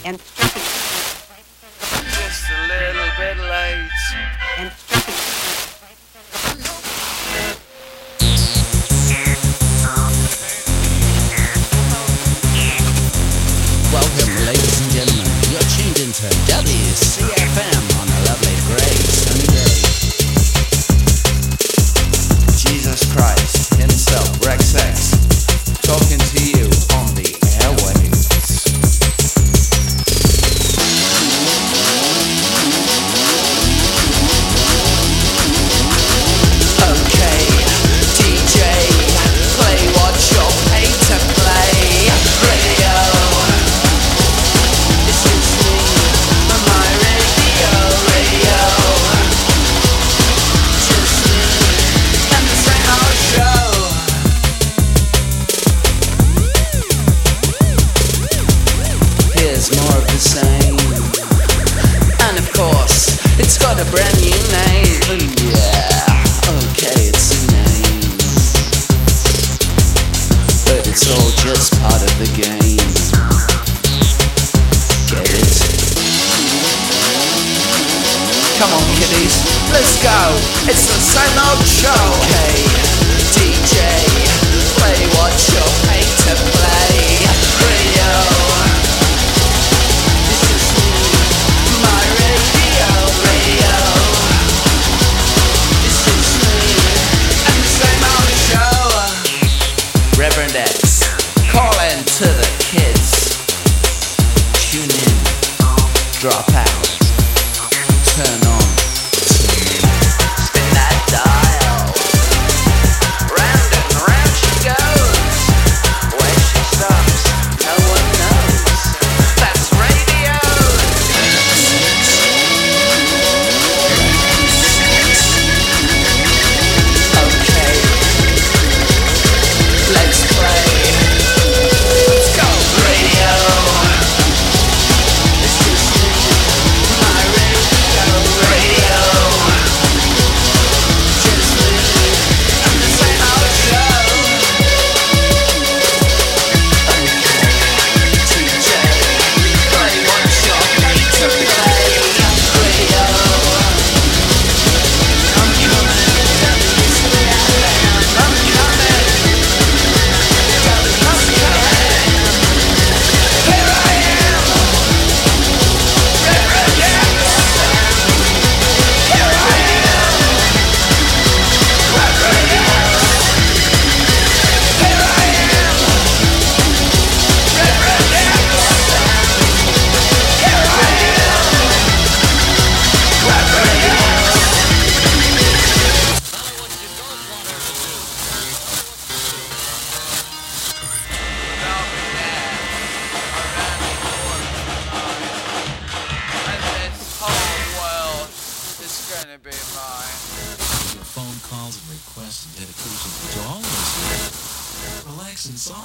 and Just a little bit late. and Welcome, ladies and gentlemen. You're tuned into WCFM on a lovely, grey, sunny day. Jesus Christ himself, Rex X, talking to you on the airwaves. Okay, DJ, play what you're paid to play. Radio, this is me, my radio, just me, and the same old show. Here's more of the same, and of course, it's got a brand new name. Yeah, okay, it's a name, but it's all just part of the game. Get it? Come on, kiddies, let's go. It's the same old show. Okay, DJ, play what you're paid to play. Radio, this is me, my radio. This is me, and the same old show. Reverend X, call in to the kids. Tune in, drop out, turn on to me. Spin that dial, round and round she goes. Where she stops, no one knows. That's radio. Okay, let's play. Let's go, radio. This is me, my radio. Just me, and the same old show. TJ, play what you're paid to play. Radio, I'm coming. I'm coming. Here I am. Reverend X. Here I am. Reverend X. Here I am. Reverend X. Here I am. Reverend X. And this whole world is gonna be mine. Your phone calls and requests and dedications to all listeners. Relax and